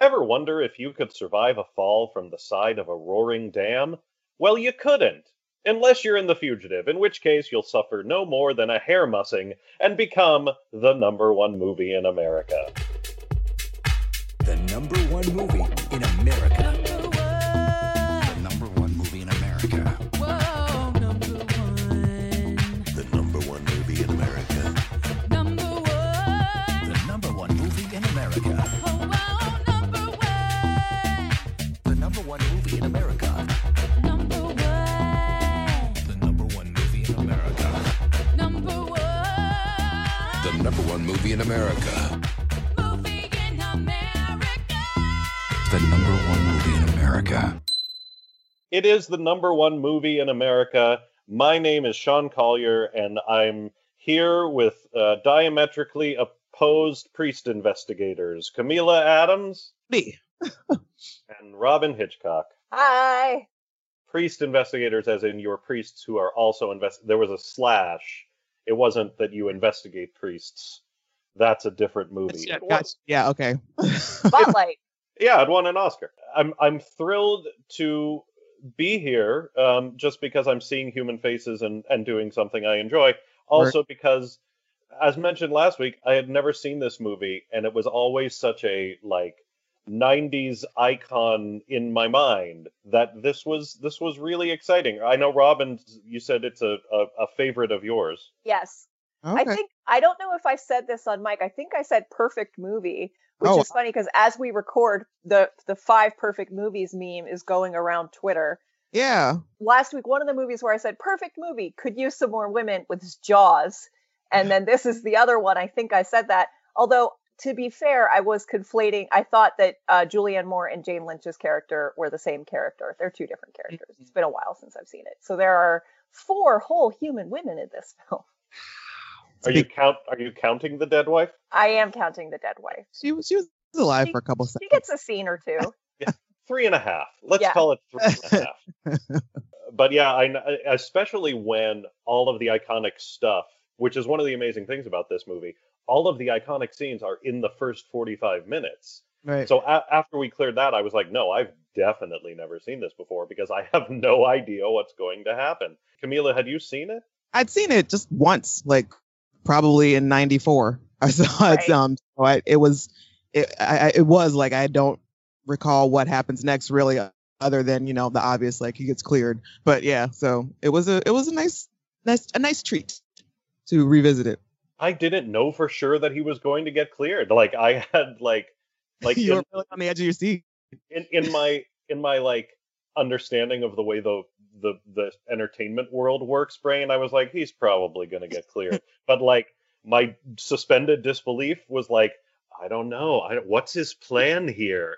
ever wonder if you could survive a fall from the side of a roaring dam? Well, you couldn't. Unless you're in The Fugitive, in which case you'll suffer no more than a hair mussing and become the #1 movie in America. The #1 movie in America. The #1 movie in America. Whoa, #1. The #1 movie in America. #1. The #1 movie in America. Oh, wow, #1. The #1 movie in America. #1. The #1 movie in America. #1. The #1 movie in America. Movie in America. The #1 movie in America. It is the #1 movie in America. My name is Sean Collier, and I'm here with diametrically opposed priest investigators, Camila Adams Me. and Robin Hitchcock. Hi. Priest investigators, as in your priests who are also there was a slash. It wasn't that you investigate priests. That's a different movie. Yeah, gotcha. Yeah, okay. Spotlight. Yeah, it won an Oscar. I'm thrilled to be here, just because I'm seeing human faces and doing something I enjoy. Also because, as mentioned last week, I had never seen this movie, and it was always such a 90s icon in my mind that this was really exciting. I know, Robin, you said it's a favorite of yours. Yes. Okay. I don't know if I said this on mic. I think I said perfect movie, which Oh. is funny because as we record, the 5 perfect movies meme is going around Twitter. Yeah. Last week, one of the movies where I said perfect movie could use some more women was Jaws. And then this is the other one. I think I said that. Although, to be fair, I was conflating. I thought that Julianne Moore and Jane Lynch's character were the same character. They're 2 different characters. It's been a while since I've seen it. So there are 4 whole human women in this film. Are you counting the dead wife? I am counting the dead wife. She was alive for a couple She seconds. gets a scene or 2. 3.5. Let's Yeah. call it 3.5. But yeah, especially when all of the iconic stuff, which is one of the amazing things about this movie, all of the iconic scenes are in the first 45 minutes. Right. So after we cleared that, I was like, no, I've definitely never seen this before because I have no idea what's going to happen. Camila, had you seen it? I'd seen it just once, probably in '94. I saw it. Right. It was like I don't recall what happens next really, other than the obvious, he gets cleared. But yeah, so it was a nice treat to revisit it. I didn't know for sure that he was going to get cleared. I had You were really on the edge of your seat. in my understanding of the way the entertainment world works brain, I was like, he's probably going to get cleared. But my suspended disbelief was I don't know. What's his plan here?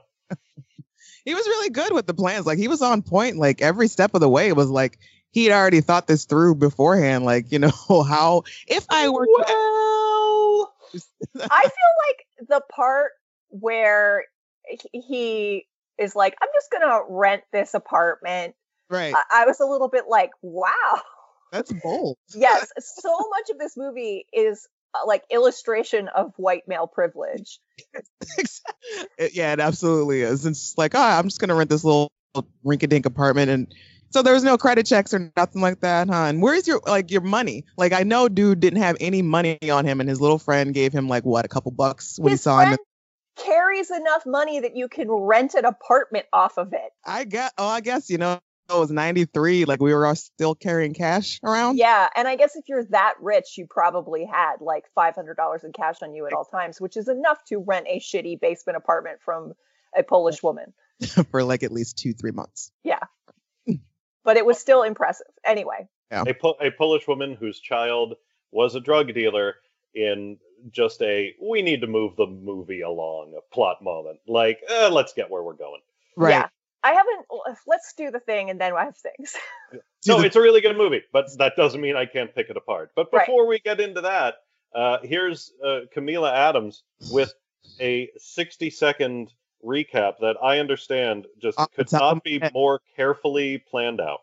He was really good with the plans. He was on point. Every step of the way, it was he'd already thought this through beforehand. How if I were Well, I feel like the part where he is I'm just going to rent this apartment. right. I was a little bit wow. That's bold. Yes, so much of this movie is illustration of white male privilege. Yeah, it absolutely is. It's I'm just gonna rent this little rinky-dink apartment, and so there was no credit checks or nothing like that, huh? And where's your your money? I know dude didn't have any money on him, and his little friend gave him a couple bucks when he saw him. Carries enough money that you can rent an apartment off of it. I guess it was '93. We were all still carrying cash around. Yeah, and I guess if you're that rich, you probably had $500 in cash on you at all times, which is enough to rent a shitty basement apartment from a Polish woman for at least 2-3 months. Yeah, but it was still impressive. Anyway, Yeah. a Polish woman whose child was a drug dealer in just we need to move the movie along, a plot moment. Let's get where we're going. Right. Yeah. I haven't. Let's do the thing, and then I have things. No, it's a really good movie, but that doesn't mean I can't pick it apart. But before we get into that, here's Camila Adams with a 60-second recap that I understand just could not be more carefully planned out.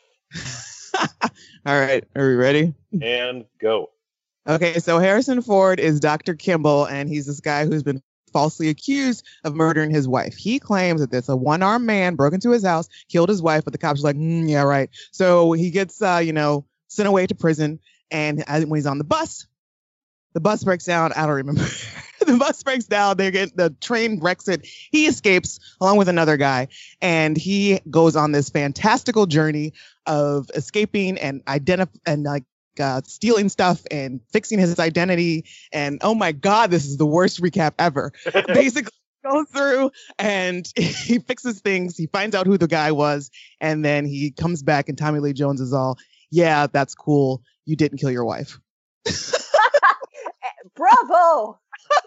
All right, are we ready? And go. Okay, so Harrison Ford is Dr. Kimball, and he's this guy who's been falsely accused of murdering his wife. He claims that there's a one-armed man broke into his house, killed his wife, but the cops are like, yeah, right. So he gets, sent away to prison. And when he's on the bus breaks down. I don't remember. The bus breaks down. The train wrecks it. He escapes along with another guy, and he goes on this fantastical journey of escaping and stealing stuff and fixing his identity. And oh my God, this is the worst recap ever. Basically, goes through and he fixes things. He finds out who the guy was, and then he comes back, and Tommy Lee Jones is all, "Yeah, that's cool. You didn't kill your wife." Bravo!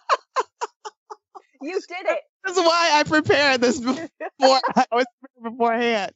You did it. That's why I prepared this beforehand.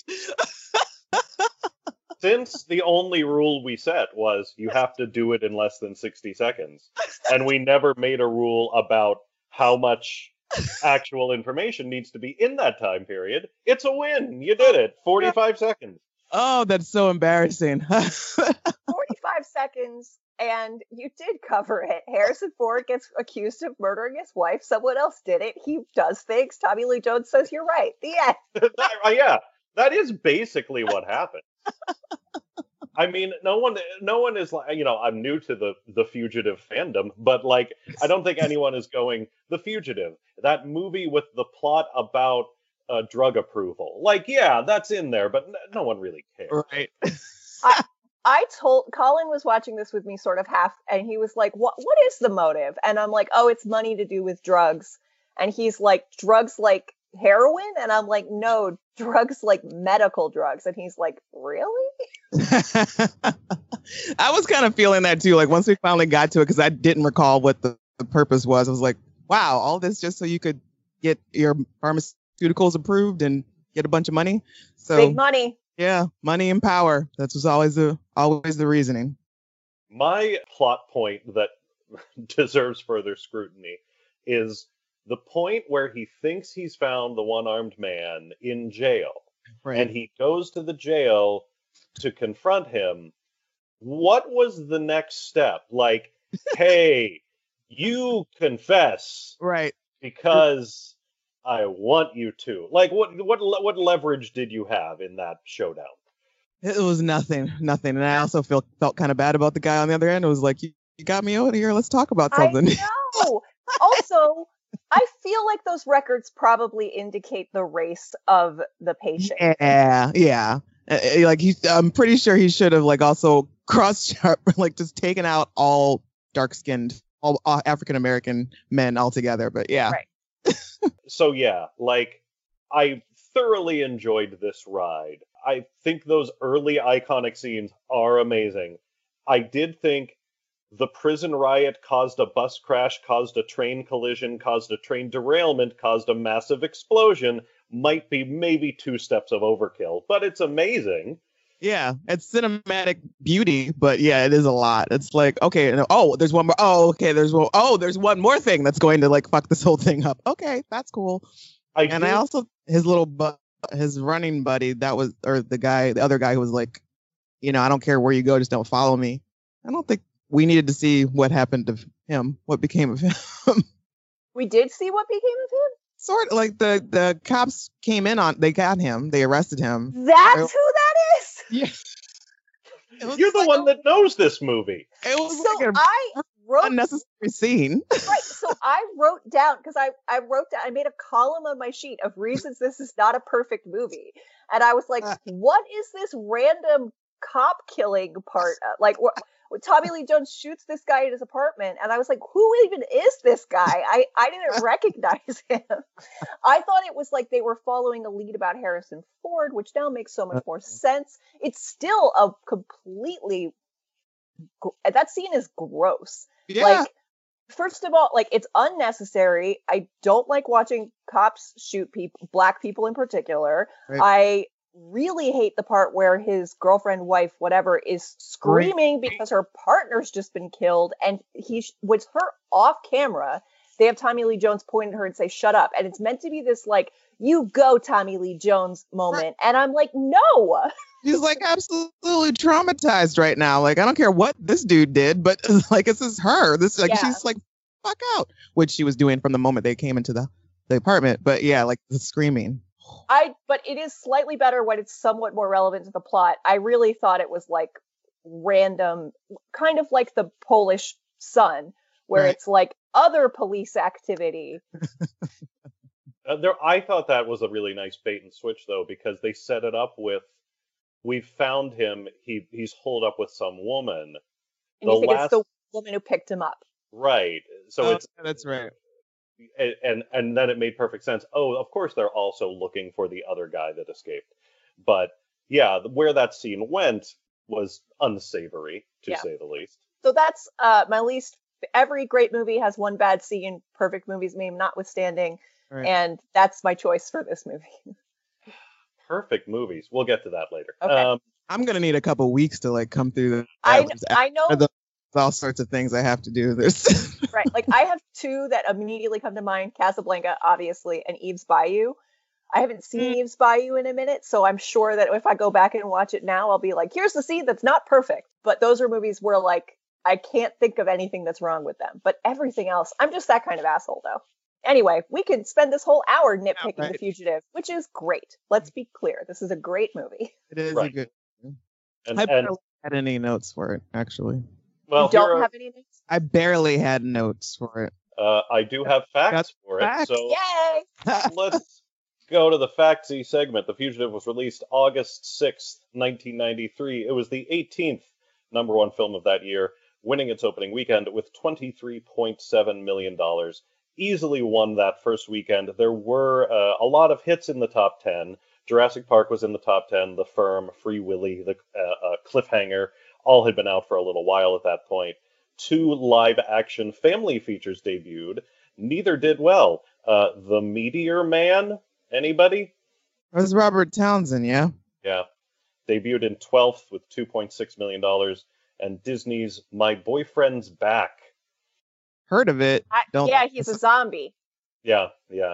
Since the only rule we set was you have to do it in less than 60 seconds, and we never made a rule about how much actual information needs to be in that time period, it's a win. You did it. 45 seconds. Oh, that's so embarrassing. 45 seconds, and you did cover it. Harrison Ford gets accused of murdering his wife. Someone else did it. He does things. Tommy Lee Jones says, "You're right." The end. Yeah, that is basically what happened. I mean, no one is like, I'm new to the Fugitive fandom, but like, I don't think anyone is going, The Fugitive, that movie with the plot about drug approval. Like, yeah, that's in there, but no one really cares. Right. I told Colin was watching this with me sort of half, and he was like, what is the motive? And I'm like, oh, it's money to do with drugs. And he's like, drugs like heroin? And I'm like, no, drugs like medical drugs. And he's like, really? I was kind of feeling that too. Like once we finally got to it, because I didn't recall what the purpose was. I was like, wow, all this just so you could get your pharmaceuticals approved and get a bunch of money. So big money. Yeah, money and power. That was always the reasoning. My plot point that deserves further scrutiny is the point where he thinks he's found the one-armed man in jail. Right. And he goes to the jail to confront him. What was the next step? Like, hey, you confess. Right. Because I want you to. Like, what leverage did you have in that showdown? It was nothing. And I also felt kind of bad about the guy on the other end. It was like, you got me over here. Let's talk about something. I know. Also, I feel like those records probably indicate the race of the patient. Yeah. Like I'm pretty sure he should have like also like just taken out all dark-skinned, all African-American men altogether. But yeah. Right. So yeah, like I thoroughly enjoyed this ride. I think those early iconic scenes are amazing. I did think the prison riot caused a bus crash, caused a train collision, caused a train derailment, caused a massive explosion. Might be maybe 2 steps of overkill, but it's amazing. Yeah, it's cinematic beauty, but yeah, it is a lot. It's like, okay, there's one more. Oh, okay, there's one more thing that's going to like fuck this whole thing up. Okay, that's cool. I also his running buddy, the other guy who was like, I don't care where you go, just don't follow me. I don't think we needed to see what happened to him, what became of him. We did see what became of him? Sort of like the cops came in they got him, they arrested him. That's who that is? Yeah. You're the one that knows this movie. It was so like I wrote unnecessary scene. Right. So I wrote down, because I made a column on my sheet of reasons this is not a perfect movie. And I was like, what is this random cop killing part? Like, Tommy Lee Jones shoots this guy in his apartment, and I was like, who even is this guy? I didn't recognize him. I thought it was like they were following a lead about Harrison Ford, which now makes so much more sense. It's still a completely... That scene is gross. Yeah. Like, first of all, like, it's unnecessary. I don't like watching cops shoot people, black people in particular. Right. I really hate the part where his girlfriend, wife, whatever, is screaming because her partner's just been killed, and with her off camera, they have Tommy Lee Jones point at her and say, "Shut up." And it's meant to be this like, you go Tommy Lee Jones moment. And I'm like, no. She's like absolutely traumatized right now. Like, I don't care what this dude did, but like, this is her. She's like fuck out, which she was doing from the moment they came into the apartment. But yeah, like the screaming. But it is slightly better when it's somewhat more relevant to the plot. I really thought it was like random, kind of like the Polish Sun, where Right. it's like other police activity. I thought that was a really nice bait and switch, though, because they set it up with, "We found him. He's holed up with some woman." And you think it's the woman who picked him up. Right. So Oh, it's that's right. and then it made perfect sense. Oh, of course they're also looking for the other guy that escaped. But yeah, where that scene went was unsavory, to Yeah. say the least. So that's my least. Every great movie has one bad scene, perfect movies meme notwithstanding. Right. And that's my choice for this movie. Perfect movies. We'll get to that later. Okay. I'm gonna need a couple weeks to like come through the. I know, There's all sorts of things I have to do. There's right? Like I have two that immediately come to mind: Casablanca, obviously, and Eve's Bayou. I haven't seen Eve's Bayou in a minute, so I'm sure that if I go back and watch it now, I'll be like, here's the scene that's not perfect. But those are movies where like I can't think of anything that's wrong with them. But everything else, I'm just that kind of asshole though. Anyway, we could spend this whole hour nitpicking right. The Fugitive, which is great. Let's be clear. This is a great movie. it is a Right. good. And, I and barely had any notes for it actually. well, You don't here have any notes? I barely had notes for it. I do have facts for it. facts. So Yay! let's go to the factsy segment. The Fugitive was released August 6th, 1993. It was the 18th number one film of that year, winning its opening weekend with $23.7 million. Easily won that first weekend. There were a lot of hits in the top 10. Jurassic Park was in the top 10. The Firm, Free Willy, The Cliffhanger, all had been out for a little while at that point. 2 live-action family features debuted. Neither did well. The Meteor Man, anybody? It was Robert Townsend, yeah. Yeah. Debuted in 12th with $2.6 million. And Disney's My Boyfriend's Back. Heard of it. Don't. Yeah, he's a zombie. Yeah.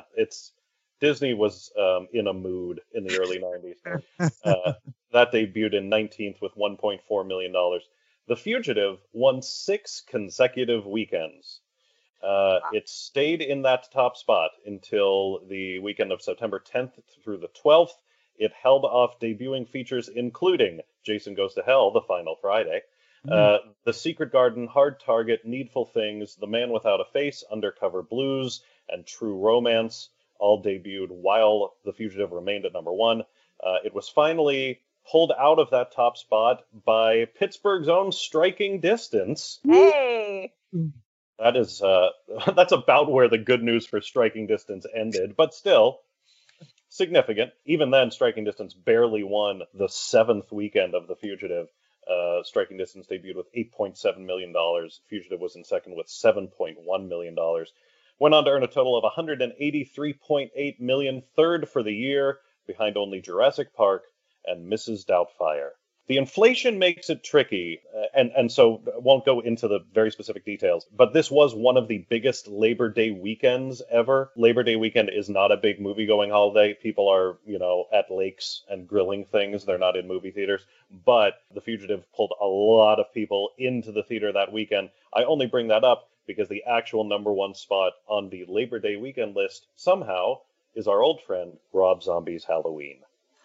Disney was in a mood in the early 90s. That debuted in 19th with $1.4 million. The Fugitive won 6 consecutive weekends. It stayed in that top spot until the weekend of September 10th through the 12th. It held off debuting features including Jason Goes to Hell, the final Friday, The Secret Garden, Hard Target, Needful Things, The Man Without a Face, Undercover Blues, and True Romance all debuted while The Fugitive remained at number 1. It was finally pulled out of that top spot by Pittsburgh's own Striking Distance. Hey! That is that's about where the good news for Striking Distance ended, but still significant. Even then, Striking Distance barely won the 7th weekend of The Fugitive. Striking Distance debuted with $8.7 million. Fugitive was in second with $7.1 million. Went on to earn a total of $183.8 million, third for the year, behind only Jurassic Park and Mrs. Doubtfire. The inflation makes it tricky, and so won't go into the very specific details, but this was one of the biggest Labor Day weekends ever. Labor Day weekend is not a big movie-going holiday. People are, at lakes and grilling things. They're not in movie theaters. But The Fugitive pulled a lot of people into the theater that weekend. I only bring that up because the actual number 1 spot on the Labor Day weekend list somehow is our old friend Rob Zombie's Halloween.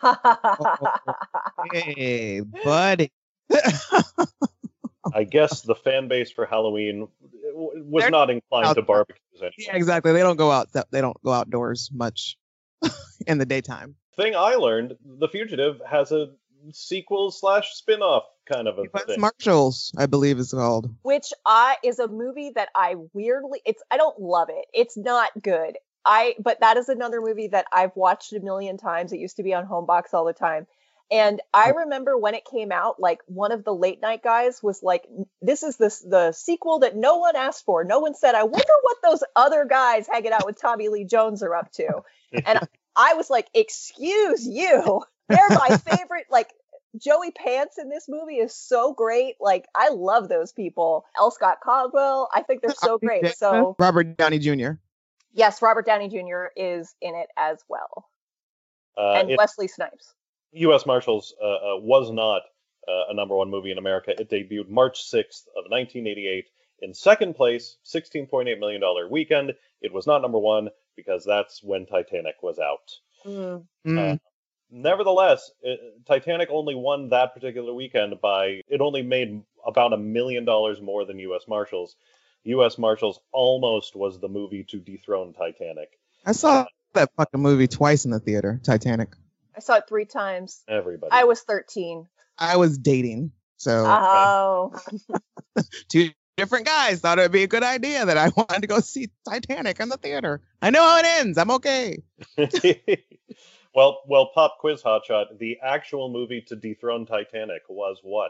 Hey, buddy. I guess the fan base for Halloween was They're not inclined to out- barbecues anyway. Yeah, exactly. They don't go out. They don't go outdoors much in the daytime. Thing I learned, The Fugitive has a sequel/spin-off kind of a U.S. thing. Marshals, I believe, is called. Which is a movie that I don't love it. It's not good. But that is another movie that I've watched a million times. It used to be on Homebox all the time. And I remember when it came out, like one of the late night guys was like, this is the sequel that no one asked for. No one said, I wonder what those other guys hanging out with Tommy Lee Jones are up to. And I was like, excuse you. They're my favorite. Like Joey Pants in this movie is so great. Like I love those people. L. Scott Caldwell. I think they're so great. So Robert Downey Jr. yes, Robert Downey Jr. is in it as well. And Wesley Snipes. U.S. Marshals was not a number 1 movie in America. It debuted March 6th of 1988 In second place, $16.8 million weekend. It was not number one because that's when Titanic was out. Mm. Nevertheless, Titanic only won that particular weekend it only made about $1 million more than U.S. Marshals. U.S. Marshals almost was the movie to dethrone Titanic. I saw that fucking movie twice in the theater, Titanic. I saw it 3 times. Everybody. I was 13. I was dating, so Oh. two different guys thought it would be a good idea that I wanted to go see Titanic in the theater. I know how it ends. I'm okay. Well, pop quiz hotshot. The actual movie to dethrone Titanic was what?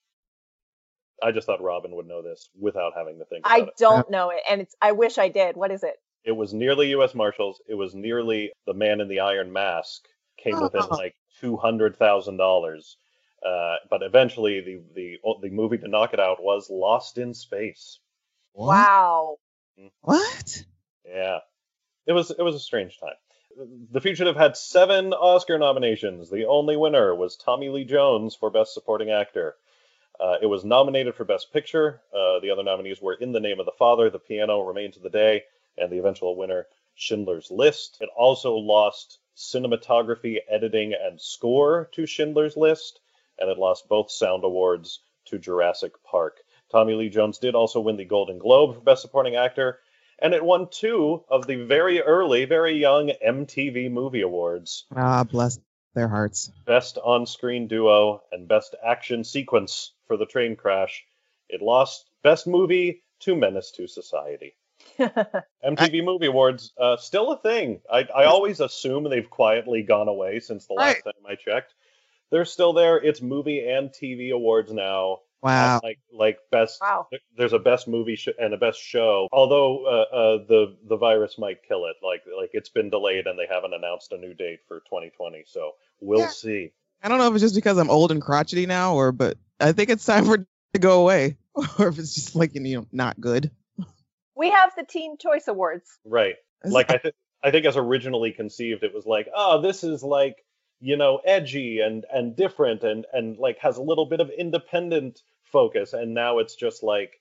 I just thought Robin would know this without having to think about I it. don't know it, and I wish I did. What is it? It was nearly U.S. Marshals. It was nearly The Man in the Iron Mask. Came within like $200,000. But eventually, the movie to knock it out was Lost in Space. What? Wow. What? Yeah, it was a strange time. The Fugitive had 7 Oscar nominations. The only winner was Tommy Lee Jones for Best Supporting Actor. It was nominated for Best Picture. The other nominees were In the Name of the Father, The Piano, Remains of the Day, and the eventual winner, Schindler's List. It also lost cinematography, editing, and score to Schindler's List, and it lost both sound awards to Jurassic Park. Tommy Lee Jones did also win the Golden Globe for Best Supporting Actor, and it won 2 of the very early, very young MTV Movie Awards. Ah, bless their hearts. Best On-Screen Duo and Best Action Sequence for the train crash. It lost Best Movie to Menace to Society. MTV Movie Awards, still a thing. I always assume they've quietly gone away since the last time I checked. They're still there. It's movie and TV awards now. Wow. Like best. Wow. There's a best movie and a best show. Although the virus might kill it. Like it's been delayed and they haven't announced a new date for 2020. So we'll see. I don't know if it's just because I'm old and crotchety now, but I think it's time for it to go away, or if it's just like not good. We have the Teen Choice Awards. Right. Like I think as originally conceived, it was like, oh, this is like, edgy and different and like has a little bit of independent focus. And now it's just like,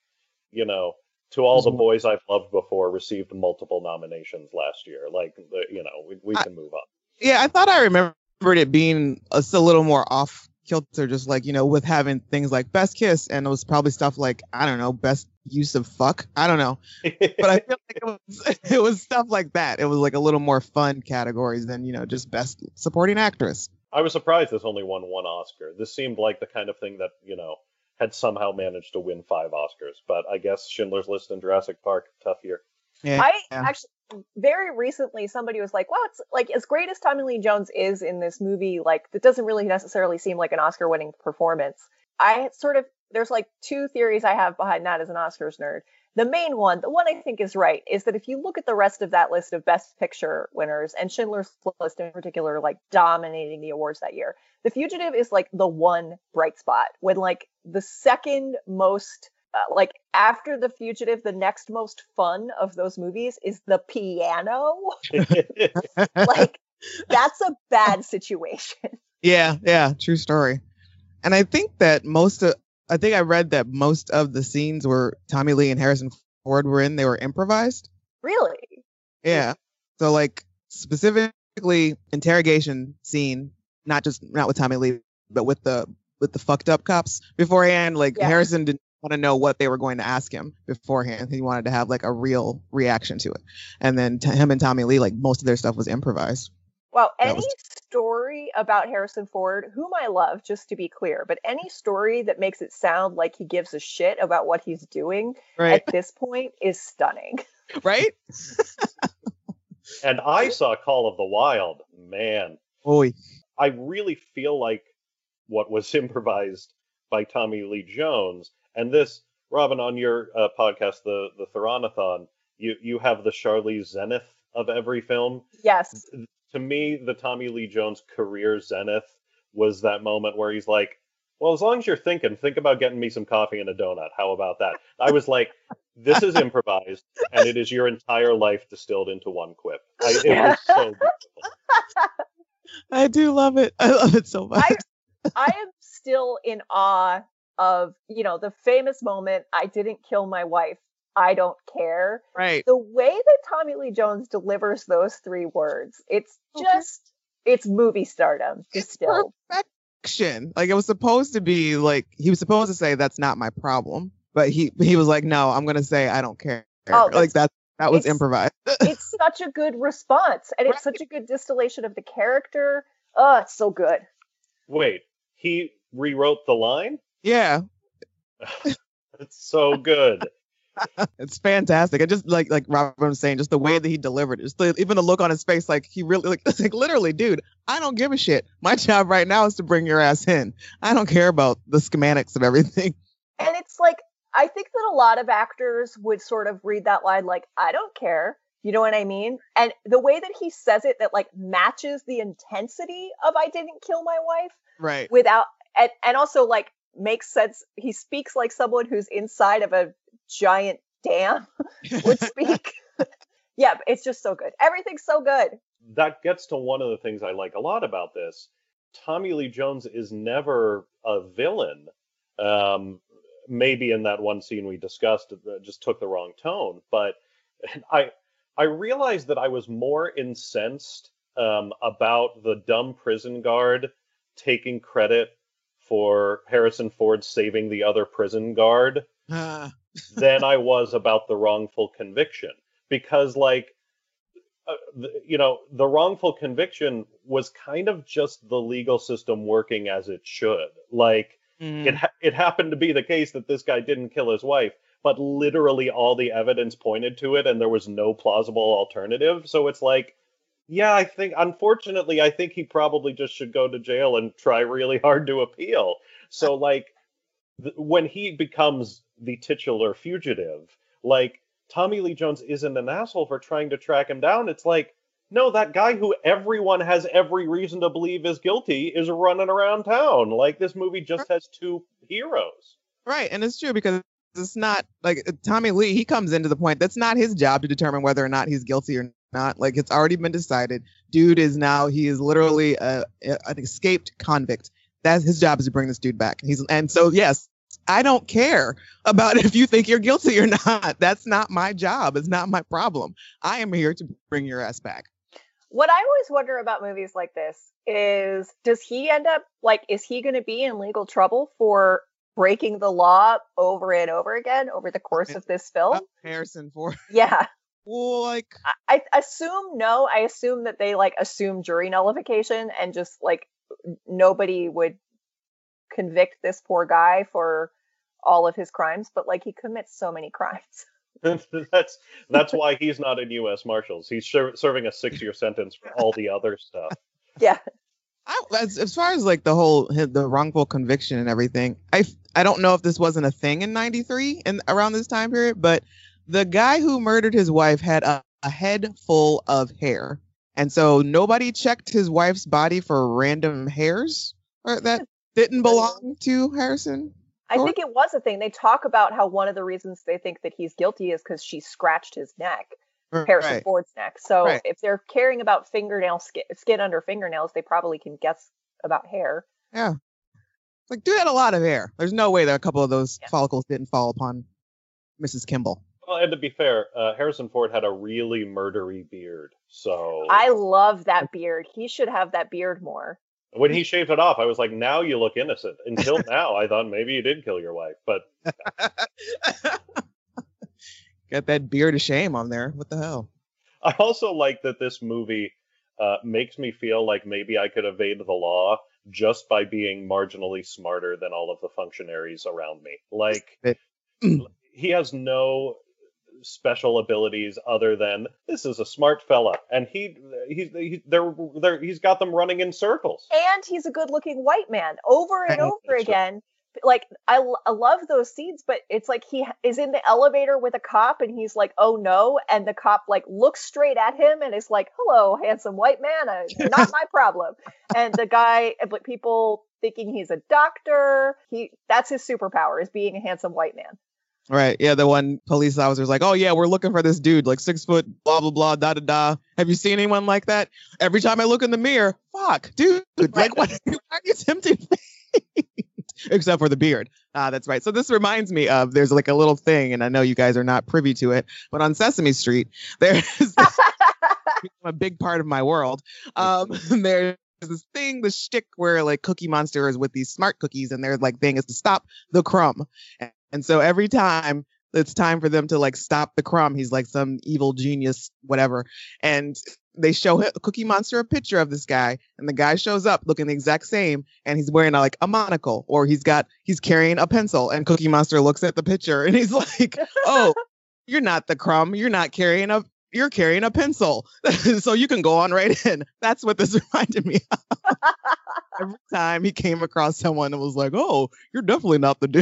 To All the Boys I've Loved Before received multiple nominations last year. Like, we can move on. Yeah, I thought I remembered it being a little more off kilter, just like, with having things like Best Kiss, and it was probably stuff like, I don't know, Best Use of Fuck. I don't know. But I feel like it was stuff like that. It was like a little more fun categories than, just Best Supporting Actress. I was surprised this only won 1 Oscar. This seemed like the kind of thing that, had somehow managed to win 5 Oscars. But I guess Schindler's List and Jurassic Park, tough year. Yeah. Actually, very recently, somebody was like, well, it's like as great as Tommy Lee Jones is in this movie, like that doesn't really necessarily seem like an Oscar winning performance. There's like 2 theories I have behind that as an Oscars nerd. The main one, the one I think is right, is that if you look at the rest of that list of Best Picture winners, and Schindler's List in particular, like dominating the awards that year, The Fugitive is like the one bright spot, when like the second most, like after The Fugitive, the next most fun of those movies is The Piano. Like, that's a bad situation. Yeah, true story. And I think that I read that most of the scenes where Tommy Lee and Harrison Ford were in, they were improvised. Really? Yeah. So like specifically interrogation scene, not with Tommy Lee, but with the fucked up cops beforehand. Like Harrison didn't want to know what they were going to ask him beforehand. He wanted to have like a real reaction to it. And then him and Tommy Lee, like most of their stuff was improvised. Well, any story about Harrison Ford, whom I love, just to be clear, but any story that makes it sound like he gives a shit about what he's doing at this point is stunning. Right? And I saw Call of the Wild. Man. Oy. I really feel like what was improvised by Tommy Lee Jones, and this, Robin, on your podcast, the Theronathon, you have the Charlize Zenith of every film. Yes. To me, the Tommy Lee Jones career zenith was that moment where he's like, well, as long as you're thinking, think about getting me some coffee and a donut. How about that? I was like, this is improvised, and it is your entire life distilled into one quip. It was so beautiful. I do love it. I love it so much. I am still in awe of, the famous moment, I didn't kill my wife, I don't care. Right. The way that Tommy Lee Jones delivers those 3 words, it's just, it's movie stardom distilled. Perfection. Like, it was supposed to be like, he was supposed to say, that's not my problem. But he was like, no, I'm going to say, I don't care. Oh, like that was it's- improvised. It's such a good response, and it's such a good distillation of the character. Oh, it's so good. Wait, he rewrote the line? Yeah. It's so good. It's fantastic. And just like Robert was saying, just the way that he delivered it, even the look on his face, like he really, it's like literally, dude, I don't give a shit. My job right now is to bring your ass in. I don't care about the schematics of everything. And it's like, I think that a lot of actors would sort of read that line like, I don't care. You know what I mean? And the way that he says it that like matches the intensity of I didn't kill my wife Right. without, and also like makes sense. He speaks like someone who's inside of a giant dam would speak. Yeah, it's just so good. Everything's so good. That gets to one of the things I like a lot about this. Tommy Lee Jones is never a villain. Maybe in that one scene we discussed, it just took the wrong tone. But I realized that I was more incensed about the dumb prison guard taking credit for Harrison Ford saving the other prison guard than I was about the wrongful conviction. Because, like, the wrongful conviction was kind of just the legal system working as it should. Like, it happened to be the case that this guy didn't kill his wife, but literally all the evidence pointed to it, and there was no plausible alternative. So it's like, yeah, unfortunately, I think he probably just should go to jail and try really hard to appeal. So, like, when he becomes the titular fugitive, like, Tommy Lee Jones isn't an asshole for trying to track him down. It's like, no, that guy who everyone has every reason to believe is guilty is running around town. Like, this movie just has 2 heroes. Right. And it's true because it's not like Tommy Lee, he comes into the point that's not his job to determine whether or not he's guilty or not. Like, it's already been decided. Dude he is literally an escaped convict. That's his job, is to bring this dude back. And so, yes, I don't care about if you think you're guilty or not. That's not my job. It's not my problem. I am here to bring your ass back. What I always wonder about movies like this is, does he end up, like, is he going to be in legal trouble for breaking the law over and over again over the course of this film? Harrison Ford. Yeah. Well, like, I assume no. I assume that they, like, assume jury nullification and just, like, nobody would convict this poor guy for all of his crimes, but, like, he commits so many crimes. That's why he's not in U.S. Marshals. He's serving a 6-year sentence for all the other stuff. Yeah. As far as like the wrongful conviction and everything, I don't know if this wasn't a thing in '93 and around this time period, but the guy who murdered his wife had a head full of hair, and so nobody checked his wife's body for random hairs that didn't belong to Harrison. I think it was a thing. They talk about how one of the reasons they think that he's guilty is because she scratched his neck, Harrison Ford's neck. So if they're caring about skin under fingernails, they probably can guess about hair. Yeah. Like, dude had a lot of hair. There's no way that a couple of those follicles didn't fall upon Mrs. Kimball. Well, and to be fair, Harrison Ford had a really murdery beard. So I love that beard. He should have that beard more. When he shaved it off, I was like, now you look innocent. Until now, I thought maybe you did kill your wife. But got that beard of shame on there. What the hell? I also like that this movie makes me feel like maybe I could evade the law just by being marginally smarter than all of the functionaries around me. Like, he has no special abilities other than this is a smart fella, and he's got them running in circles. And he's a good-looking white man over and over again. Like, I love those scenes, but it's like he is in the elevator with a cop, and he's like, "Oh no!" and the cop like looks straight at him and is like, "Hello, handsome white man, not my problem." And the guy, but people thinking he's a doctor, that's his superpower, is being a handsome white man. Right. Yeah. The one police officer's like, "Oh yeah, we're looking for this dude, like 6 foot, blah, blah, blah, da, da, da. Have you seen anyone like that?" Every time I look in the mirror, fuck, dude, like, why are you tempting me? except for the beard. That's right. So this reminds me of, there's like a little thing, and I know you guys are not privy to it, but on Sesame Street, there's a big part of my world. There's this thing, the shtick where like Cookie Monster is with these smart cookies, and their like thing is to stop the crumb. And so every time it's time for them to like stop the crumb, he's like some evil genius, whatever. And they show Cookie Monster a picture of this guy, and the guy shows up looking the exact same, and he's wearing like a monocle, or he's carrying a pencil, and Cookie Monster looks at the picture and he's like, "Oh, you're not the crumb. You're carrying a pencil, so you can go on right in." That's what this reminded me of. Every time he came across someone and was like, "Oh, you're definitely not the dude."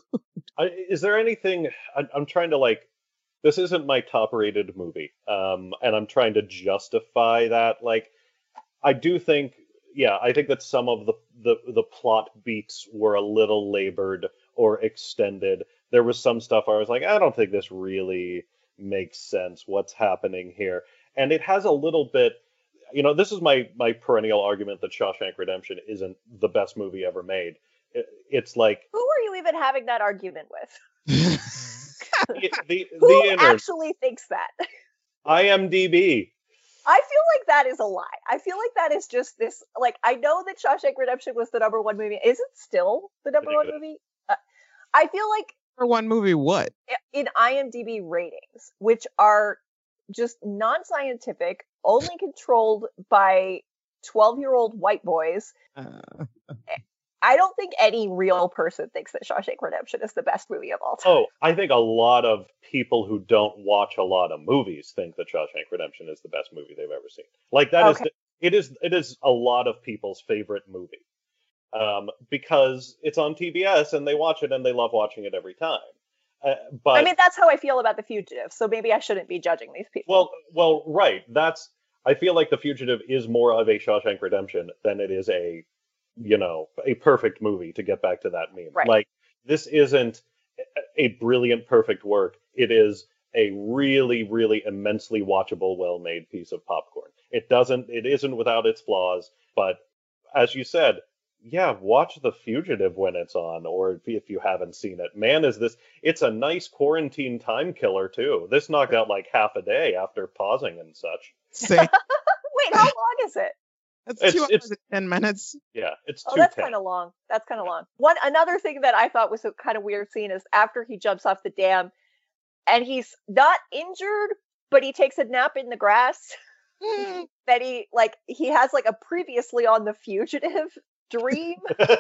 Is there anything I'm trying to like? This isn't my top-rated movie, and I'm trying to justify that. Like, I do think, I think that some of the plot beats were a little labored or extended. There was some stuff where I was like, I don't think this really makes sense. What's happening here? And it has a little bit, this is my perennial argument that Shawshank Redemption isn't the best movie ever made. It's like, Who are you even having that argument with? the Who internet. actually thinks that? IMDb. I feel like that is a lie. I feel like that is just this. Like, I know that Shawshank Redemption was the number one movie. Is it still the number one movie? I feel like For one movie, what? in IMDb ratings, which are just non-scientific, only controlled by 12-year-old white boys, I don't think any real person thinks that Shawshank Redemption is the best movie of all time. Oh, I think a lot of people who don't watch a lot of movies think that Shawshank Redemption is the best movie they've ever seen. Like that Okay. it is a lot of people's favorite movie. Because it's on TBS and they watch it and they love watching it every time. But I mean, that's how I feel about The Fugitive, so maybe I shouldn't be judging these people. well, right. I feel like The Fugitive is more of a Shawshank Redemption than it is a perfect movie, to get back to that meme. Right. Like, this isn't a brilliant, perfect work. It is a really, really immensely watchable, well-made piece of popcorn. It isn't without its flaws, but as you said, watch The Fugitive when it's on, or if you haven't seen it. Man, it's a nice quarantine time killer, too. This knocked out like half a day after pausing and such. Say, Wait, how long is it? that's It's- 2 hours it's- and 10 minutes. Yeah, it's Oh, that's 2:10. kind of long. That's kind of long. Another thing that I thought was a kind of weird scene is after he jumps off the dam, and he's not injured, but he takes a nap in the grass. That he has like a previously on The Fugitive dream.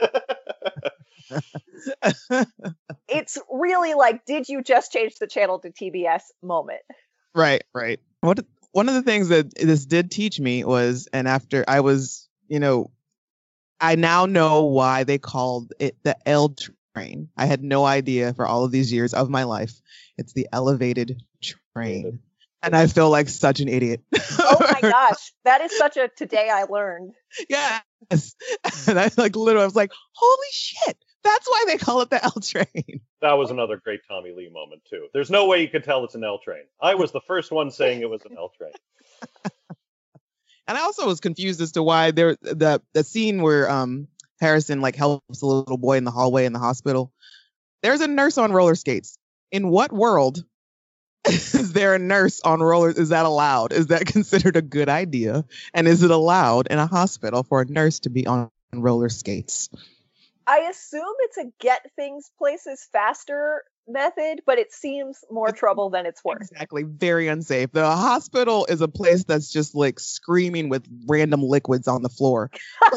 It's really like, did you just change the channel to TBS moment? Right. One of the things that this did teach me was, and after I was, I now know why they called it the L train. I had no idea for all of these years of my life. It's the elevated train. And I feel like such an idiot. Oh my gosh, that is such a today I learned. Yes. And I I was like, holy shit. That's why they call it the L train. That was another great Tommy Lee moment, too. There's no way you could tell it's an L train. I was the first one saying it was an L train. And I also was confused as to why the scene where Harrison helps a little boy in the hallway in the hospital. There's a nurse on roller skates. In what world is there a nurse on rollers? Is that allowed? Is that considered a good idea? And is it allowed in a hospital for a nurse to be on roller skates? I assume it's a get things places faster method, but it seems more trouble than it's worth. Exactly. Very unsafe. The hospital is a place that's just screaming with random liquids on the floor.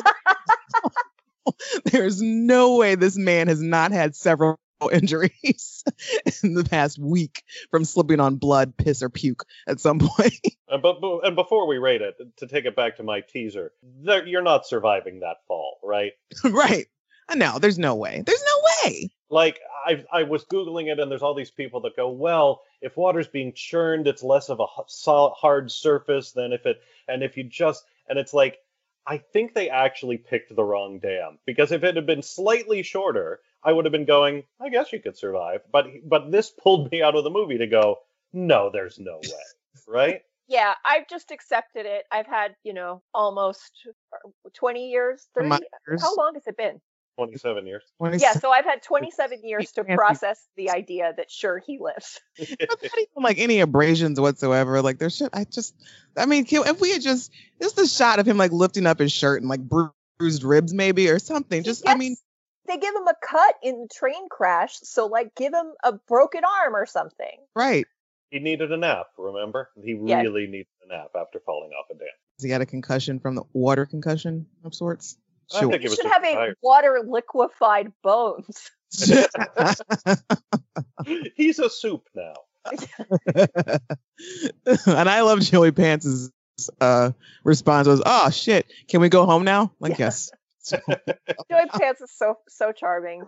There's no way this man has not had several injuries in the past week from slipping on blood, piss, or puke at some point. And before we rate it, to take it back to my teaser, you're not surviving that fall, right? Right. No, there's no way. There's no way. Like, I was Googling it, and there's all these people that go, well, if water's being churned, it's less of a hard surface than and it's like, I think they actually picked the wrong dam. Because if it had been slightly shorter, I would have been going, I guess you could survive. But this pulled me out of the movie to go, no, there's no way. Right? Yeah, I've just accepted it. I've had, almost 20 years, 30. My years. How long has it been? 27 years. Yeah, so I've had 27 years to Fancy. process the idea that sure he lives. Not even like any abrasions whatsoever. Like there should, I mean, if we had just the shot of him like lifting up his shirt and like bruised ribs maybe or something. Just, I Yes, mean, they give him a cut in the train crash, so like give him a broken arm or something. right. He needed a nap, remember? He Yeah. really needed a nap after falling off a dam. He had a concussion from the water concussion of sorts. I Sure. think He it was should just have a tired. water liquefied bones. He's a soup now. And I love Joey Pants' response was, "Oh shit, can we go home now?" Like, yes. So, Joey Pants is so charming.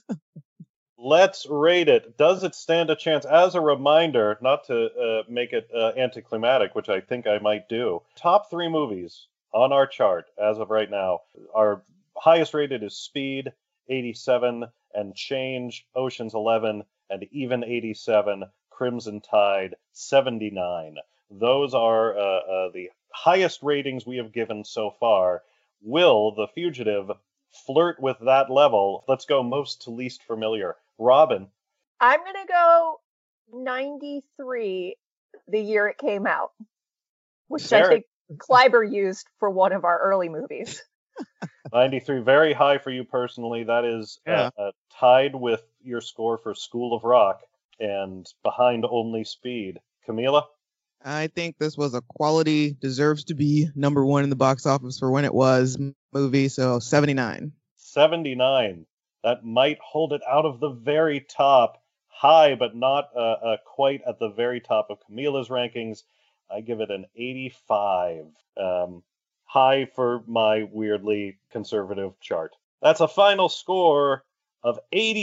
Let's rate it. Does it stand a chance? As a reminder, not to make it anticlimactic, which I think I might do, top 3 movies on our chart as of right now. Our highest rated is Speed, 87, and change, Ocean's 11, and even 87, Crimson Tide, 79. Those are the highest ratings we have given so far. Will The Fugitive flirt with that level? Let's go most to least familiar. Robin. I'm gonna go 93, the year it came out, which I Very- think Kleiber used for one of our early movies. 93, very high for you personally. That is Yeah. tied with your score for School of Rock and behind only Speed. Camila? I think this was a quality, deserves to be number 1 in the box office for when it was movie. So 79. 79. That might hold it out of the very top. High, but not quite at the very top of Camila's rankings. I give it an 85. High for my weirdly conservative chart. That's a final score of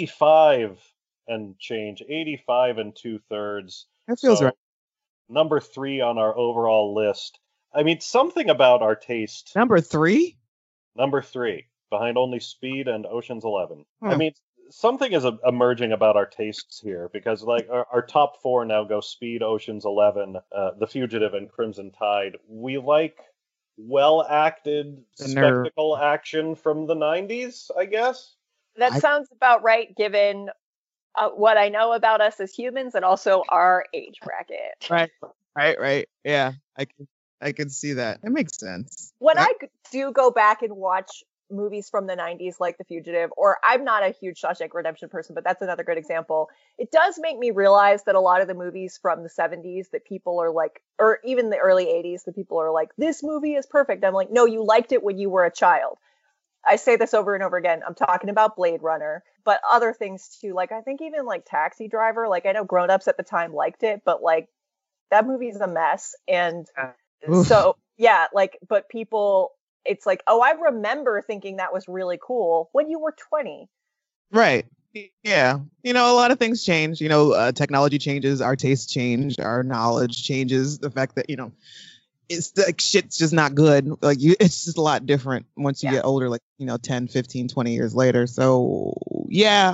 85 and change. 85 and 2/3. That feels right. Number 3 on our overall list. I mean, something about our taste. Number 3? Number 3, behind only Speed and Ocean's 11. I Huh. mean, something is emerging about our tastes here because, like, our top 4 now go Speed, Ocean's 11, The Fugitive, and Crimson Tide. We like well-acted The nerve. spectacle action from the 90s, I guess. That I- sounds about right, given what I know about us as humans and also our age bracket. Right. Yeah, I can see that. It makes sense. When That- I do go back and watch movies from the 90s like The Fugitive, or I'm not a huge Shawshank Redemption person, but that's another good example. It does make me realize that a lot of the movies from the 70s that people are like, or even the early 80s, that people are like, this movie is perfect. I'm like, no, you liked it when you were a child. I say this over and over again. I'm talking about Blade Runner, but other things too. Like, I think even like Taxi Driver, like I know grown-ups at the time liked it, but like that movie's a mess. And Oof. so, yeah, like, but people, it's like, oh, I remember thinking that was really cool when you were 20. Right. Yeah. You know, a lot of things change. You know, technology changes, our tastes change, our knowledge changes. The fact that, you know, it's like shit's just not good. Like it's just a lot different once you Yeah. get older, like, you know, 10, 15, 20 years later. So yeah,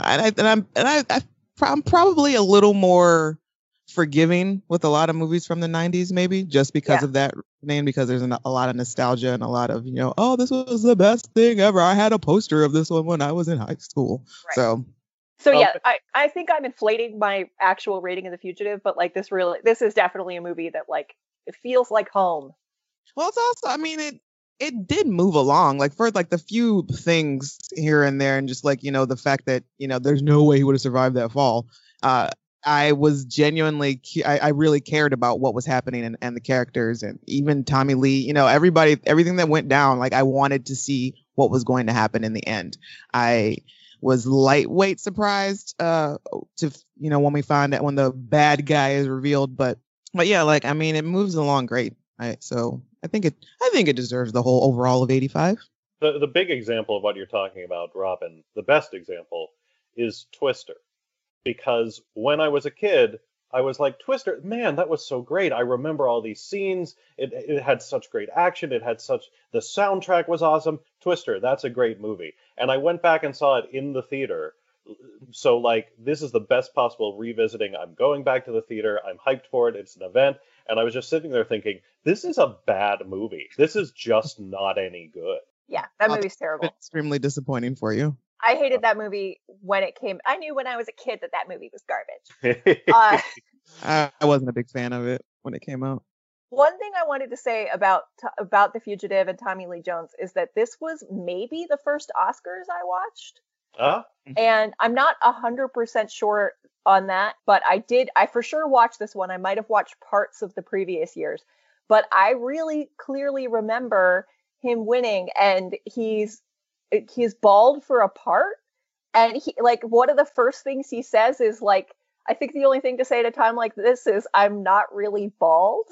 I'm probably a little more forgiving with a lot of movies from the 90s, maybe just because Yeah. of that name, because there's a lot of nostalgia and a lot of, you know, oh, this was the best thing ever. I had a poster of this one when I was in high school. Right. So So yeah, Okay. I think I'm inflating my actual rating of The Fugitive, but like this is definitely a movie that like, it feels like home. well, it's also, I mean, it did move along, like for like the few things here and there, and just like, you know, the fact that, you know, there's no way he would have survived that fall. I was genuinely, I really cared about what was happening and the characters, and even Tommy Lee, you know, everything that went down. Like I wanted to see what was going to happen in the end. I was lightweight surprised to, you know, when we find out when the bad guy is revealed, but yeah, like, I mean, it moves along great. So I think it deserves the whole overall of 85. The big example of what you're talking about, Robin, the best example, is Twister. Because when I was a kid, I was like, Twister, man, that was so great. I remember all these scenes. It had such great action. The soundtrack was awesome. Twister, that's a great movie. And I went back and saw it in the theater. So, like, this is the best possible revisiting. I'm going back to the theater. I'm hyped for it. It's an event. And I was just sitting there thinking, this is a bad movie. This is just not any good. Yeah, that Oh, movie's terrible. Extremely disappointing for you. I hated that movie when it came. I knew when I was a kid that movie was garbage. Uh, I wasn't a big fan of it when it came out. One thing I wanted to say about The Fugitive and Tommy Lee Jones is that this was maybe the first Oscars I watched. Ah, And I'm not 100% sure on that, but I for sure watched this one. I might have watched parts of the previous years, but I really clearly remember him winning, and he's bald for a part. And he, like, one of the first things he says is like, I think the only thing to say at a time like this is, I'm not really bald.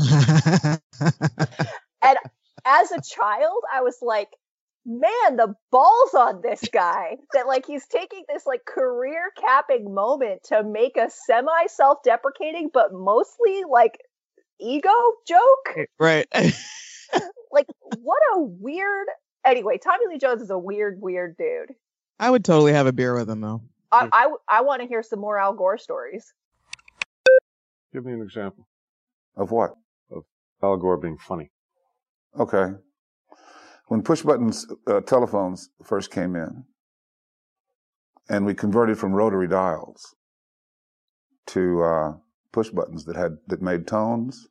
And as a child, I was like, man, the balls on this guy, that like he's taking this like career capping moment to make a semi self-deprecating but mostly like ego joke. Right. Like, what a weird. Anyway, Tommy Lee Jones is a weird dude. I would totally have a beer with him though. I want to hear some more Al Gore stories. Give me an example Of what? of Al Gore being funny. Okay. When push buttons telephones first came in, and we converted from rotary dials to push buttons that made tones,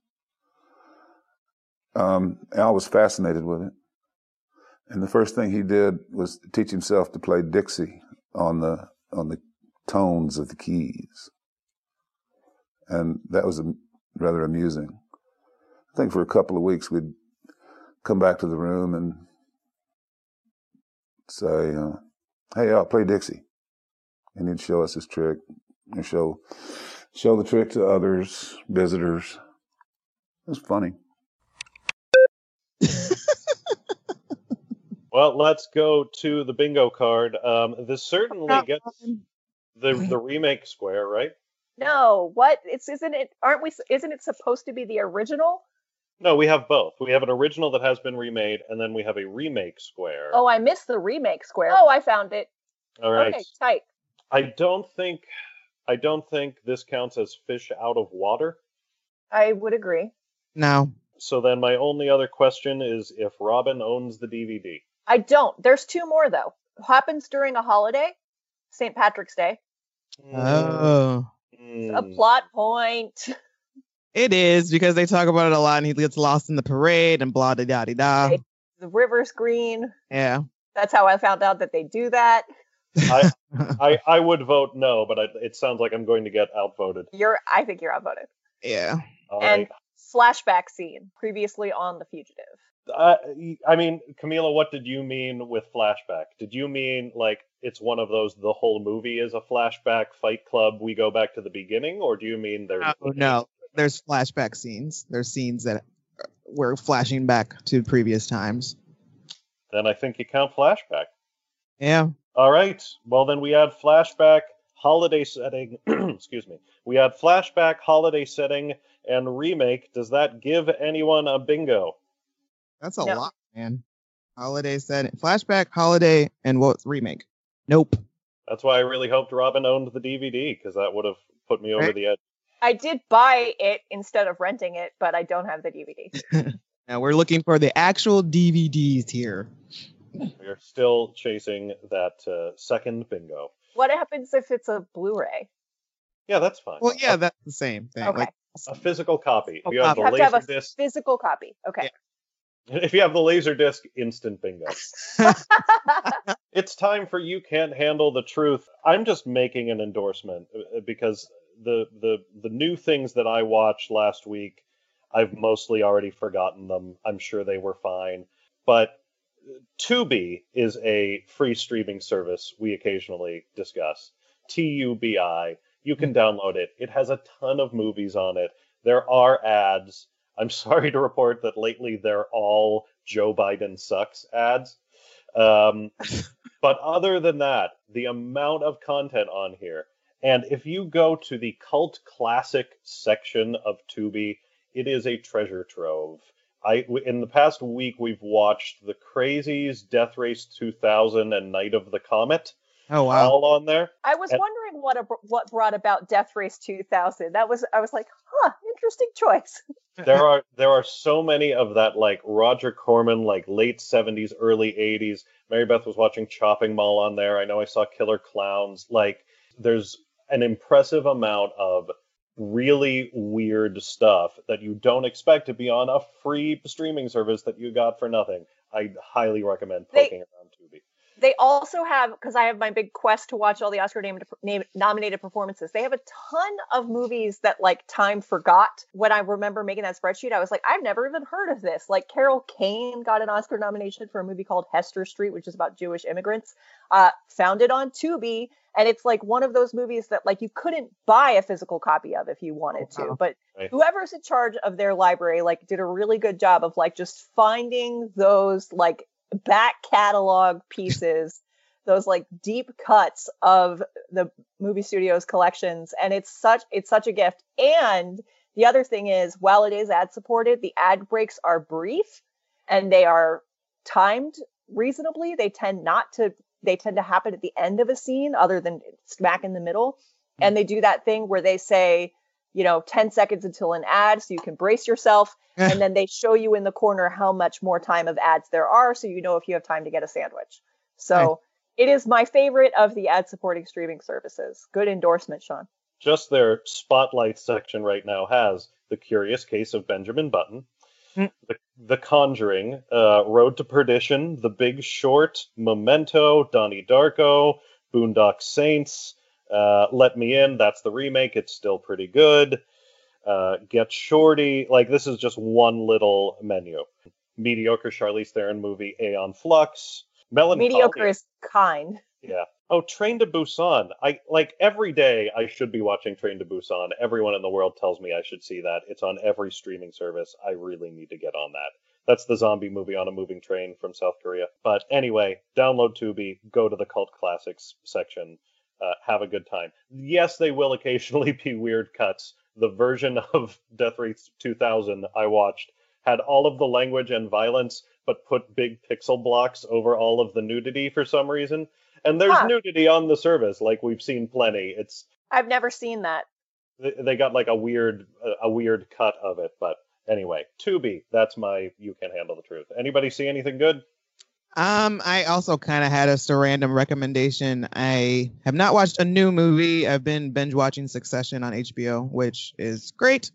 Al was fascinated with it, and the first thing he did was teach himself to play Dixie on the tones of the keys, and that was rather amusing. I think for a couple of weeks we'd come back to the room and say, "Hey, Al, play Dixie," and he'd show us his trick and show the trick to others, visitors. It was funny. well, let's go to the bingo card. This certainly gets the remake square, right? No, what? Isn't it supposed to be the original? No, we have both. We have an original that has been remade, and then we have a remake square. Oh, I missed the remake square. Oh, I found it. All right. Okay, tight. I don't think this counts as fish out of water. I would agree. No. So then my only other question is if Robin owns the DVD. I don't. There's two more though. Happens during a holiday, St. Patrick's Day. Oh. A plot point. It is, because they talk about it a lot, and he gets lost in the parade and blah da da da. The river's green. Yeah. That's how I found out that they do that. I would vote no, but it sounds like I'm going to get outvoted. I think you're outvoted. Yeah. All And right. flashback scene previously on The Fugitive. I mean, Camila, what did you mean with flashback? Did you mean like it's one of those, the whole movie is a flashback, Fight Club, we go back to the beginning? Or do you mean there's... No. There's flashback scenes. There's scenes that were flashing back to previous times. Then I think you count flashback. Yeah. All right. Well, then we add flashback, holiday setting. Excuse me. We add flashback, holiday setting, and remake. Does that give anyone a bingo? That's a No. lot, man. Holiday setting, flashback, holiday, and what's remake? Nope. That's why I really hoped Robin owned the DVD, because that would have put me over Right. the edge. I did buy it instead of renting it, but I don't have the DVD. Now we're looking for the actual DVDs here. We're still chasing that second bingo. What happens if it's a Blu-ray? Yeah, that's fine. Well, yeah, that's the same thing. Okay. Like, A physical copy. If you You have You the have to have laser a disc, physical copy. Okay. if you have the laser disc, instant bingo. It's time for You Can't Handle the Truth. I'm just making an endorsement because the new things that I watched last week, I've mostly already forgotten them. I'm sure they were fine. But Tubi is a free streaming service we occasionally discuss. TUBI. You can download it. It has a ton of movies on it. There are ads. I'm sorry to report that lately they're all Joe Biden sucks ads. But other than that, the amount of content on here, and if you go to the cult classic section of Tubi, it is a treasure trove. In the past week, we've watched The Crazies, Death Race 2000, and Night of the Comet. oh wow. All on there. I was And- wondering what brought about Death Race 2000. I was like, interesting choice. there are so many of that, like Roger Corman, like late 70s, early 80s. Mary Beth was watching Chopping Mall on there. I know I saw Killer Clowns. Like, there's an impressive amount of really weird stuff that you don't expect to be on a free streaming service that you got for nothing. I highly recommend poking around Tubi. They also have, because I have my big quest to watch all the Oscar nominated performances, they have a ton of movies that like time forgot. When I remember making that spreadsheet, I was like, I've never even heard of this. Like Carol Kane got an Oscar nomination for a movie called Hester Street, which is about Jewish immigrants. Found it on Tubi. And it's like one of those movies that like you couldn't buy a physical copy of if you wanted to. But Right. whoever's in charge of their library like did a really good job of like just finding those like back catalog pieces, those like deep cuts of the movie studio's collections, and it's such a gift. And the other thing is, while it is ad supported, the ad breaks are brief and they are timed reasonably. They tend to happen at the end of a scene other than smack in the middle. And they do that thing where they say, 10 seconds until an ad, so you can brace yourself. And then they show you in the corner how much more time of ads there are, so you know if you have time to get a sandwich. So it is my favorite of the ad-supporting streaming services. Good endorsement, Sean. Just their spotlight section right now has The Curious Case of Benjamin Button, The Conjuring, Road to Perdition, The Big Short, Memento, Donnie Darko, Boondock Saints, Let Me In, that's the remake, it's still pretty good. Get Shorty, like this is just one little menu. Mediocre Charlize Theron movie Aeon Flux. Melancholia. Mediocre is kind. Yeah. Oh, Train to Busan. I like every day I should be watching Train to Busan. Everyone in the world tells me I should see that. It's on every streaming service. I really need to get on that. That's the zombie movie on a moving train from South Korea. But anyway, download Tubi, go to the cult classics section, have a good time. Yes, they will occasionally be weird cuts. The version of Death Race 2000 I watched had all of the language and violence, but put big pixel blocks over all of the nudity for some reason. And there's nudity on the service, like we've seen plenty. I've never seen that. They got like a weird cut of it, but anyway, Tubi. That's my You Can Handle the Truth. Anybody see anything good? I also kind of had a random recommendation. I have not watched a new movie. I've been binge watching Succession on HBO, which is great.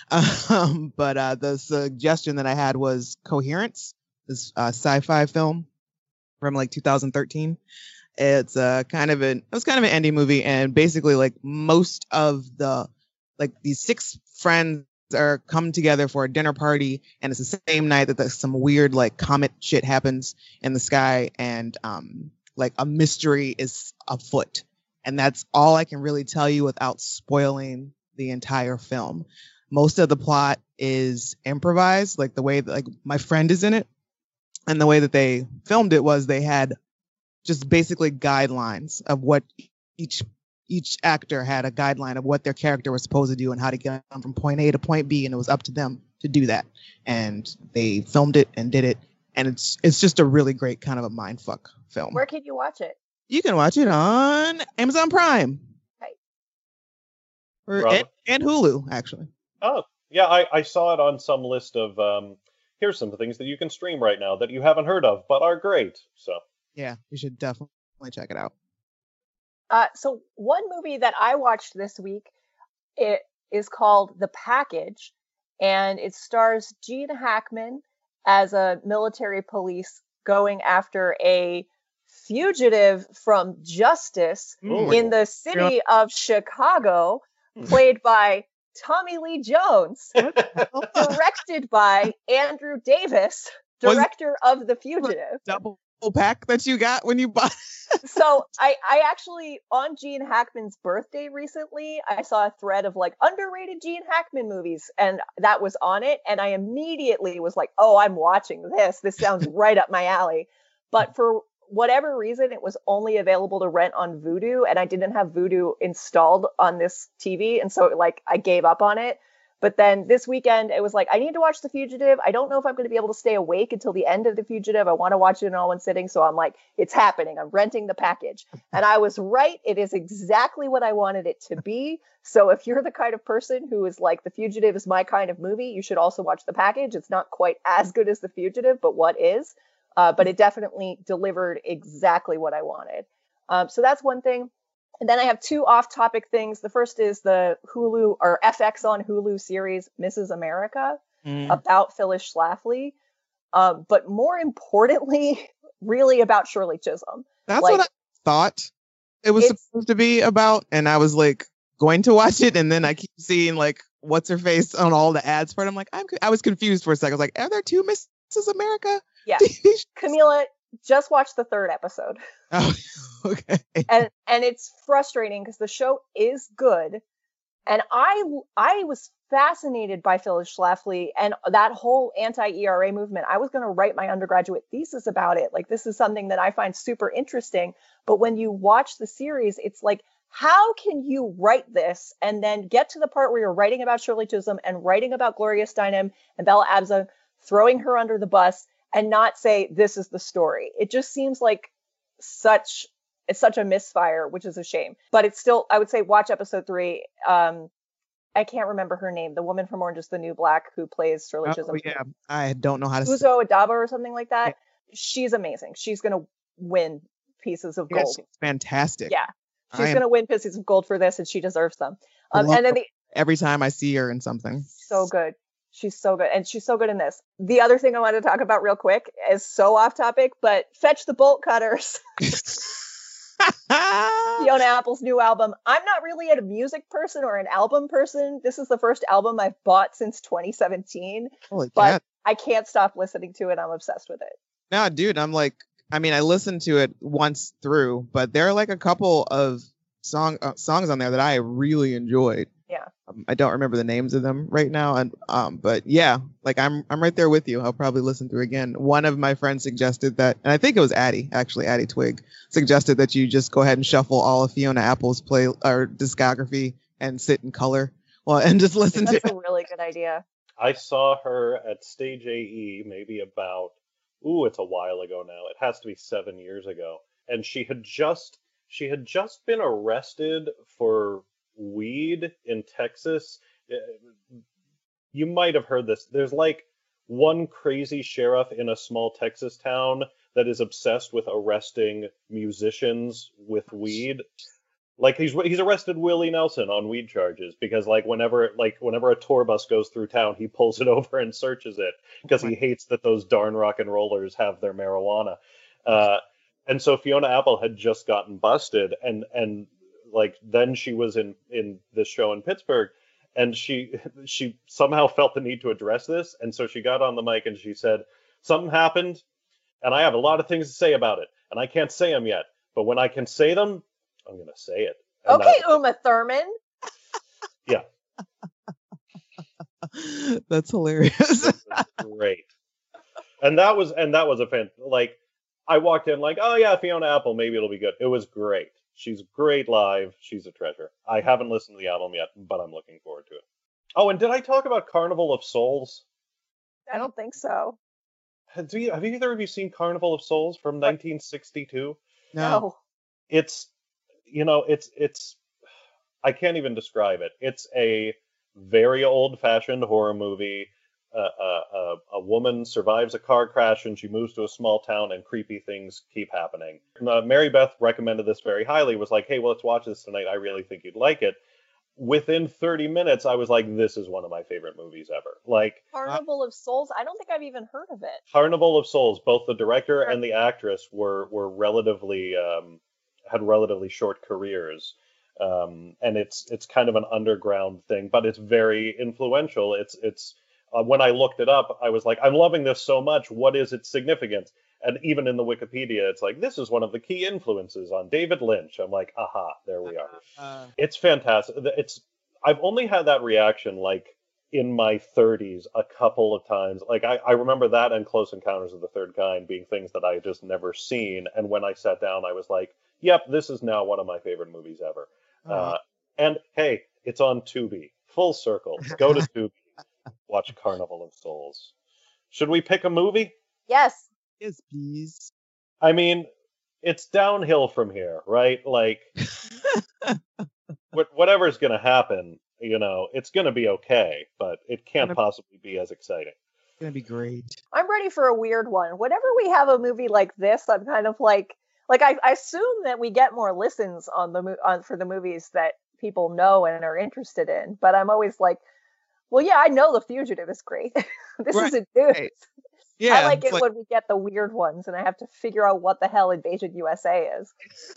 But the suggestion that I had was Coherence, this sci-fi film from like 2013. It's kind of an indie movie, and basically like most of the like these 6 friends are come together for a dinner party, and it's the same night that some weird like comet shit happens in the sky, and like a mystery is afoot, and that's all I can really tell you without spoiling the entire film. Most of the plot is improvised, like the way that like my friend is in it, and the way that they filmed it was they had just basically guidelines of what each actor had a guideline of what their character was supposed to do and how to get them from point A to point B, and it was up to them to do that. And they filmed it and did it, and it's just a really great kind of a mindfuck film. Where can you watch it? You can watch it on Amazon Prime. Right. And Hulu, actually. Oh, yeah, I saw it on some list of here's some things that you can stream right now that you haven't heard of but are great. So yeah, you should definitely check it out. So one movie that I watched this week, it is called The Package, and it stars Gene Hackman as a military police going after a fugitive from justice in the city of Chicago, played by Tommy Lee Jones, directed by Andrew Davis, director of The Fugitive. Double pack that you got when you bought. So I actually, on Gene Hackman's birthday recently, I saw a thread of like underrated Gene Hackman movies, and that was on it. And I immediately was like, oh, I'm watching this. This sounds right up my alley. But for whatever reason, it was only available to rent on Vudu, and I didn't have Vudu installed on this TV. And so like I gave up on it. But then this weekend, it was like, I need to watch The Fugitive. I don't know if I'm going to be able to stay awake until the end of The Fugitive. I want to watch it in all one sitting. So I'm like, it's happening. I'm renting the package. And I was right. It is exactly what I wanted it to be. So if you're the kind of person who is like, The Fugitive is my kind of movie, you should also watch the package. It's not quite as good as The Fugitive, but what is? But it definitely delivered exactly what I wanted. So that's one thing. And then I have two off-topic things. The first is the Hulu or FX on Hulu series Mrs. America about Phyllis Schlafly. But more importantly, really about Shirley Chisholm. That's Like, what I thought it was it's- supposed to be about, and I was like going to watch it, and then I keep seeing like what's her face on all the ads for it. I'm like, I was confused for a second. I was like, are there two Mrs. America? Yeah. Camila, just watched the third episode. Oh, okay. and it's frustrating because the show is good, and I was fascinated by Phyllis Schlafly and that whole anti-ERA movement. I was going to write my undergraduate thesis about it. Like, this is something that I find super interesting. But when you watch the series, it's like, how can you write this and then get to the part where you're writing about Shirley Chisholm and writing about Gloria Steinem and Bella Abzug, throwing her under the bus, and not say this is the story? It just seems like it's such a misfire, which is a shame. But it's still, I would say, watch episode 3. I can't remember her name. The woman from Orange is the New Black who plays Shirley Oh, Chisholm. yeah. I don't know how to say Uzo Adaba or something like that. She's amazing. She's going to win pieces of gold. It's fantastic. Yeah. I She's am- going to win pieces of gold for this, and she deserves them. I love And then every time I see her in something. so good. She's so good. And she's so good in this. The other thing I wanted to talk about real quick is so off topic, but Fetch the Bolt Cutters, Fiona Apple's new album. I'm not really a music person or an album person. This is the first album I've bought since 2017, Holy but cat. I can't stop listening to it. I'm obsessed with it. No, dude, I'm like, I mean, I listened to it once through, but there are like a couple of songs on there that I really enjoyed. Yeah. I don't remember the names of them right now, and but yeah, like I'm right there with you. I'll probably listen through again. One of my friends suggested that, and I think it was Addie Twig, suggested that you just go ahead and shuffle all of Fiona Apple's discography and sit in color, and just listen to That's it. a really good idea. I saw her at Stage AE maybe about, it's a while ago now. It has to be 7 years ago. And she had just been arrested for weed in Texas. You might have heard this. There's like one crazy sheriff in a small Texas town that is obsessed with arresting musicians with weed. Like he's arrested Willie Nelson on weed charges because whenever a tour bus goes through town, he pulls it over and searches it because he hates that those darn rock and rollers have their marijuana. And so Fiona Apple had just gotten busted, and like then she was in this show in Pittsburgh, and she somehow felt the need to address this, and so she got on the mic and she said, something happened, and I have a lot of things to say about it, and I can't say them yet, but when I can say them, I'm gonna say it. And Okay, Uma Thurman. Yeah, That's hilarious. this is great. And that was a fan. Like I walked in like, oh yeah, Fiona Apple, maybe it'll be good. It was great. She's great live. She's a treasure. I haven't listened to the album yet, but I'm looking forward to it. Oh, and did I talk about Carnival of Souls? I don't think so. Have either of you seen Carnival of Souls from 1962? No. It's I can't even describe it. It's a very old-fashioned horror movie. A woman survives a car crash and she moves to a small town and creepy things keep happening. Mary Beth recommended this very highly, was like, hey, well, let's watch this tonight. I really think you'd like it. Within 30 minutes, I was like, this is one of my favorite movies ever. Like Carnival of Souls? I don't think I've even heard of it. Carnival of Souls, both the director and the actress were relatively had relatively short careers. And it's kind of an underground thing, but it's very influential. It's when I looked it up, I was like, I'm loving this so much. What is its significance? And even in the Wikipedia, it's like, this is one of the key influences on David Lynch. I'm like, aha, there we are. It's fantastic. I've only had that reaction like in my 30s a couple of times. Like I remember that and Close Encounters of the Third Kind being things that I had just never seen. And when I sat down, I was like, yep, this is now one of my favorite movies ever. And hey, it's on Tubi. Full circle. Go to Tubi. Watch Carnival of Souls. Should we pick a movie? Yes. Yes, please. I mean, it's downhill from here, right? Like, whatever's going to happen, it's going to be okay, but it can't possibly be as exciting. It's gonna be great. I'm ready for a weird one. Whenever we have a movie like this, I'm kind of like I assume that we get more listens for the movies that people know and are interested in. But I'm always like, well, yeah, I know The Fugitive is great. This Right. isn't news. Right. Yeah, I like it's it when we get the weird ones, and I have to figure out what the hell Invasion USA is.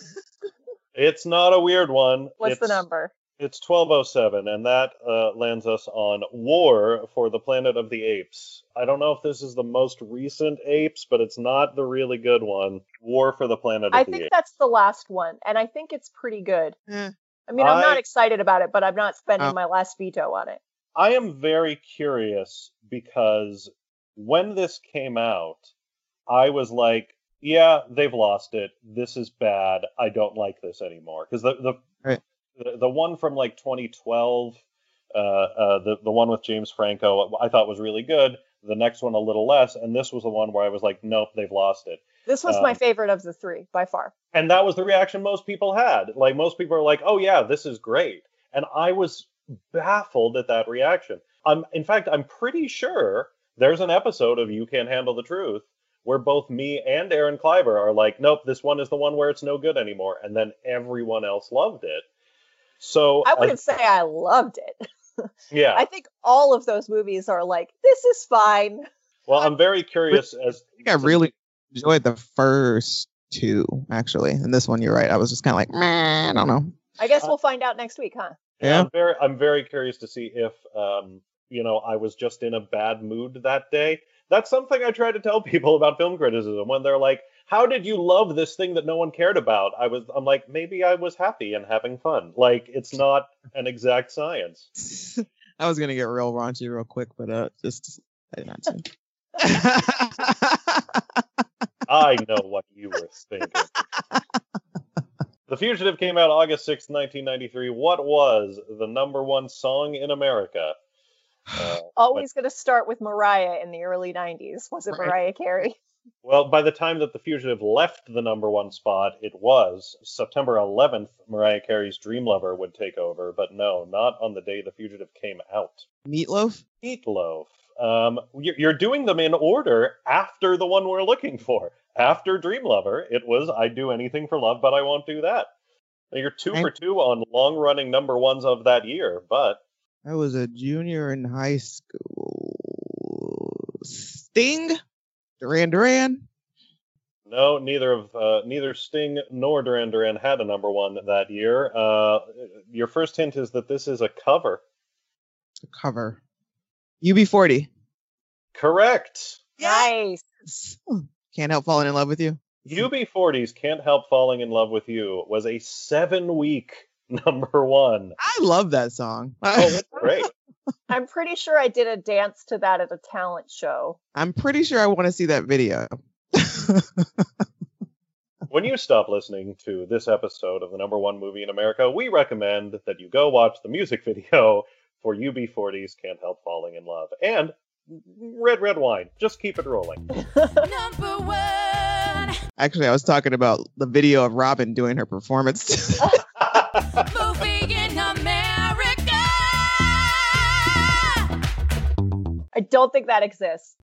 It's not a weird one. What's the number? It's 1207, and that lands us on War for the Planet of the Apes. I don't know if this is the most recent Apes, but it's not the really good one. War for the Planet of I the think Apes. that's the last one, and I think it's pretty good. Eh. I mean, I'm not I- excited about it, but I'm not spending Oh. my last veto on it. I am very curious because when this came out, I was like, yeah, they've lost it. This is bad. I don't like this anymore. Because Right. the one from like 2012, the one with James Franco, I thought was really good. The next one a little less, and this was the one where I was like, nope, they've lost it. This was my favorite of the three, by far. And that was the reaction most people had. Like, most people are like, oh yeah, this is great. And I was baffled at that reaction. In fact, I'm pretty sure there's an episode of You Can't Handle the Truth where both me and Aaron Kleiber are like, nope, this one is the one where it's no good anymore. And then everyone else loved it. So I wouldn't say I loved it. yeah. I think all of those movies are like, this is fine. Well, I'm very curious as I think I really enjoyed the first two, actually. And this one, you're right. I was just kind of like, meh, I don't know. I guess we'll find out next week, huh? Yeah. I'm very curious to see if I was just in a bad mood that day. That's something I try to tell people about film criticism when they're like, how did you love this thing that no one cared about? I'm like, maybe I was happy and having fun. Like, it's not an exact science. I was gonna get real raunchy real quick, but just I did not to. I know what you were thinking. The Fugitive came out August 6th, 1993. What was the number one song in America? Always going to start with Mariah in the early 90s. Was it Right. Mariah Carey? Well, by the time that The Fugitive left the number one spot, it was September 11th. Mariah Carey's Dream Lover would take over, but no, not on the day The Fugitive came out. Meatloaf? Meatloaf. You're doing them in order after the one we're looking for. After Dream Lover, it was I'd Do Anything for Love, but I Won't Do That. Now, you're 2 for 2 on long-running number ones of that year, but I was a junior in high school. Sting? Duran Duran? no, neither Sting nor Duran Duran had a number one that year. Your first hint is that this is a cover. The cover. UB40. Correct. Nice. Can't help falling in love with you. UB40's Can't Help Falling in Love with You was a 7-week number one. I love that song. Oh, that's great. I'm pretty sure I did a dance to that at a talent show. I'm pretty sure I want to see that video. When you stop listening to this episode of the number one movie in America, we recommend that you go watch the music video for UB40's Can't Help Falling in Love. And Red Red Wine. Just keep it rolling. Number one Actually, I was talking about the video of Robin doing her performance. movie in America. I don't think that exists.